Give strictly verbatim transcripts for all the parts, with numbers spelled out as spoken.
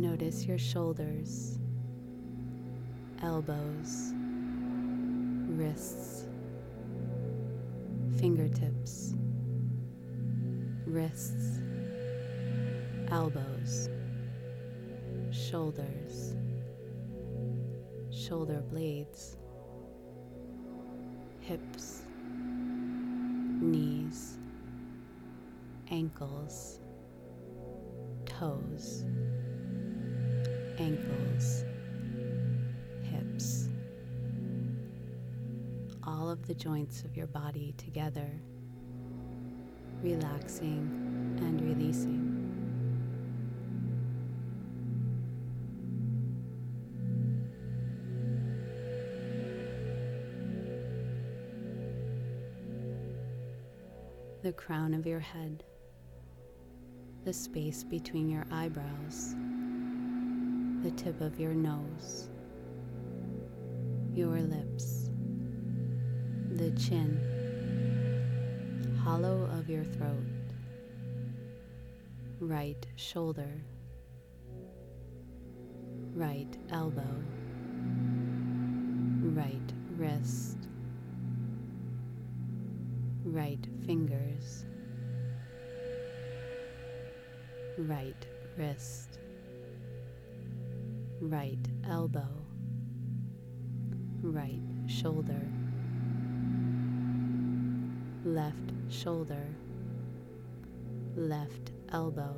Notice your shoulders, elbows, wrists, fingertips, wrists, elbows, shoulders, shoulder blades, hips, knees, ankles, toes, ankles, hips, all of the joints of your body together, relaxing and releasing. The crown of your head, the space between your eyebrows, the tip of your nose, your lips, the chin, hollow of your throat, right shoulder, right elbow, right wrist, right fingers, right wrist, right elbow, right shoulder, left shoulder, left elbow,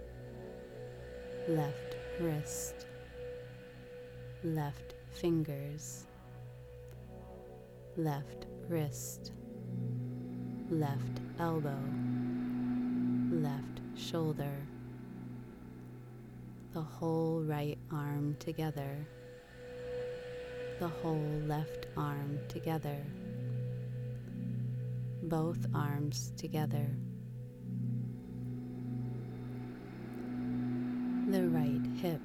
left wrist, left fingers, left wrist, left elbow, left shoulder, the whole right arm together, the whole left arm together, both arms together, the right hip,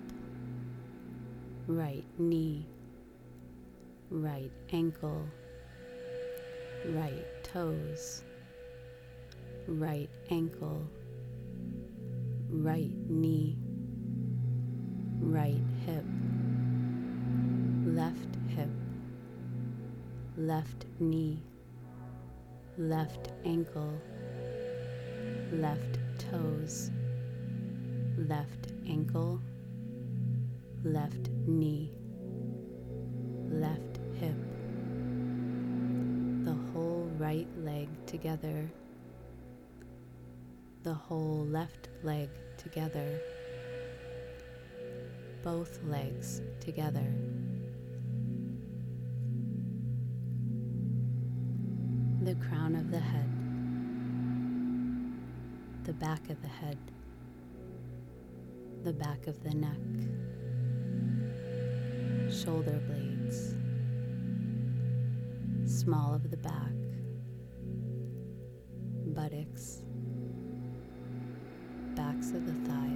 right knee, right ankle, right toes, right ankle, right knee, right hip, left hip, left knee, left ankle, left toes, left ankle, left knee, left hip, the whole right leg together, the whole left leg together, both legs together. The crown of the head, the back of the head, the back of the neck, shoulder blades, small of the back, buttocks, backs of the thighs,